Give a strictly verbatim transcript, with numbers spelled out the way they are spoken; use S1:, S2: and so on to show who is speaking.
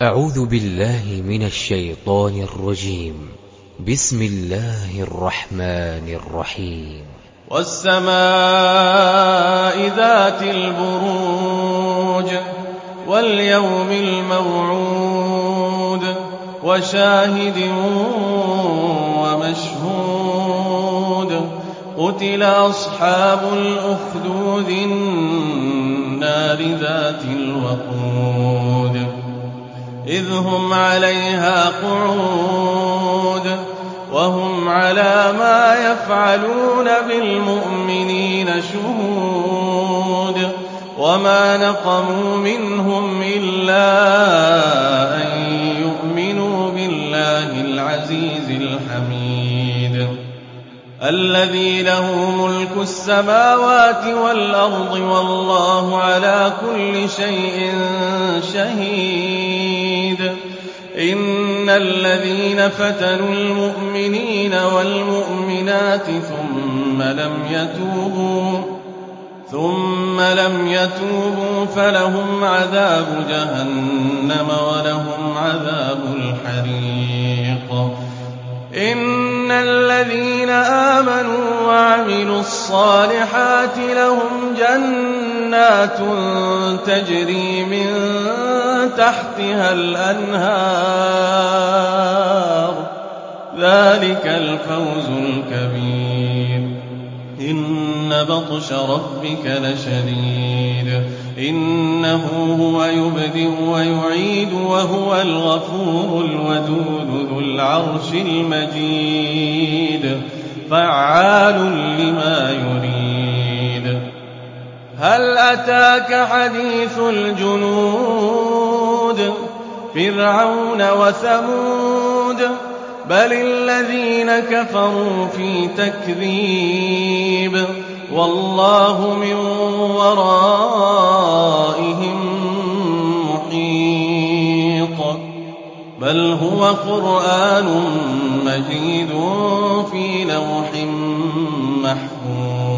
S1: أعوذ بالله من الشيطان الرجيم. بسم الله الرحمن الرحيم.
S2: والسماء ذات البروج واليوم الموعود وشاهد ومشهود قتل أصحاب الأخدود النار ذات الوقود إذ هم عليها قعود وهم على ما يفعلون بالمؤمنين شهود وما نقموا منهم إلا أن يؤمنوا بالله العزيز الحميد الذي له ملك السماوات والأرض والله على كل شيء شهيد. إن الذين فتنوا المؤمنين والمؤمنات ثم لم يتوبوا ثم لم يتوبوا فلهم عذاب جهنم ولهم عذاب الحريق. إن الذين آمنوا وعملوا الصالحات لهم جنات تجري من تحتها الأنهار ذلك الفوز الكبير. إن بطش ربك لشديد إنه هو يبدئ ويعيد وهو الغفور الودود ذو العرش المجيد فعال لما يريد. هل أتاك حديث الجنود فرعون وثمود بل الذين كفروا في تكذيب والله من ورائهم محيط بل هو قرآن مجيد في لوح محفوظ.